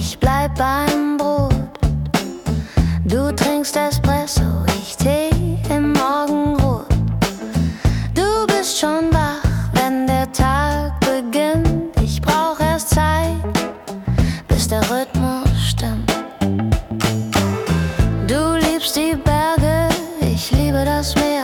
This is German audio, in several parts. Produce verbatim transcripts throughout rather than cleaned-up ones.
ich bleib beim Brot. Du trinkst Espresso, ich Tee im Morgenrot. Du bist schon wach, wenn der Tag beginnt. Ich brauch erst Zeit, bis der Rhythmus stimmt. Du liebst die Berge, ich liebe das Meer.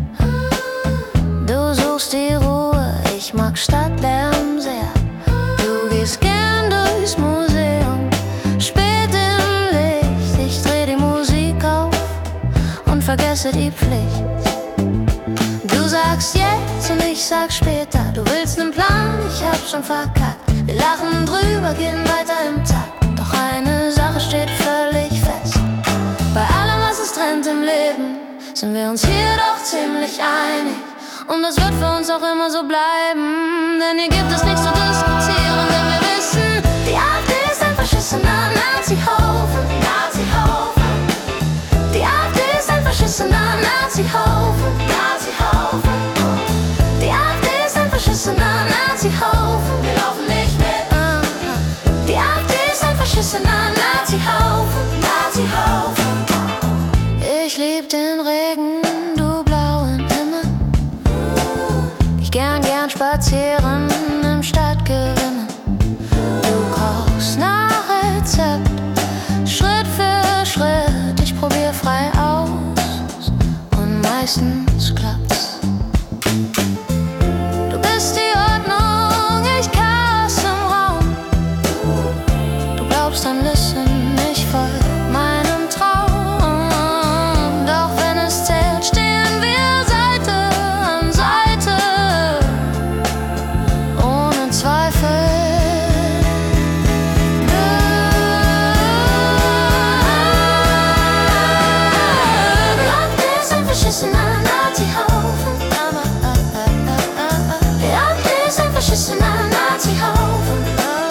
Du suchst die Ruhe, ich mag Stadtlärm sehr. Du gehst gern durchs Museum, spät im Licht. Ich dreh die Musik auf und vergesse die Pflicht. Du sagst jetzt und ich sag später. Du willst nen Plan, ich hab schon verkackt. Wir lachen drüber, gehen weiter im Takt. Doch eine Sache steht völlig fest: bei allem, was uns trennt im Leben, sind wir uns hier doch ziemlich einig. Und das wird für uns auch immer so bleiben, denn hier gibt es nichts zu diskutieren, denn wir wissen, die AfD ist ein verschissener Nazi-Haufen, Nazi-Haufen. Die AfD ist ein verschissener Nazi-Haufen, Nazi-Haufen. Die AfD ist ein verschissener Nazi-Haufen, wir laufen nicht mit. Die AfD ist ein verschissener Nazi-Haufen, Nazi-Haufen. Ich lieb den Regen, du blauen Himmel. Ich gern, gern spazieren im Stadtgerimmel. Du kochst nach Rezept, Schritt für Schritt. Ich probier frei aus und meistens klappt's. Du bist die Ordnung, ich Chaos im Raum. Du glaubst an Listen, ich folg meinem Traum. Doch wenn es zählt, stehen wir Seite an Seite, ohne Zweifel. Die AfD ist ein verschissener Nazi-Haufen. Die AfD ist ein verschissener Nazi-Haufen.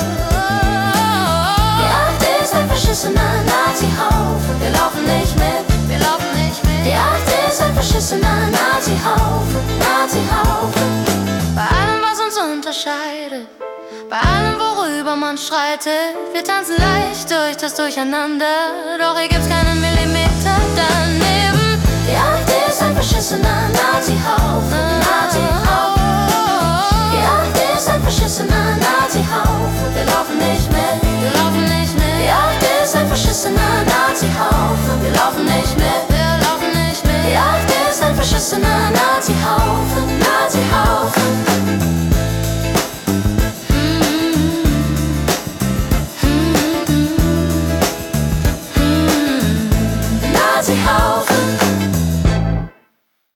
Die AfD ist ein verschissener Nazi-Haufen. Wir laufen nicht mit, wir laufen nicht mit. Die AfD ist ein verschissener Nazi-Haufen, Nazi-Haufen. Bei allem, was uns unterscheidet, bei allem, worüber man streitet, wir tanzen leicht durch das Durcheinander. Doch hier gibt's keinen Millimeter daneben. Die AfD ist ein verschissener Nazi-Haufen, Nazi-Haufen. Die AfD ist ein verschissener Nazi-Haufen. Wir laufen nicht mit, wir laufen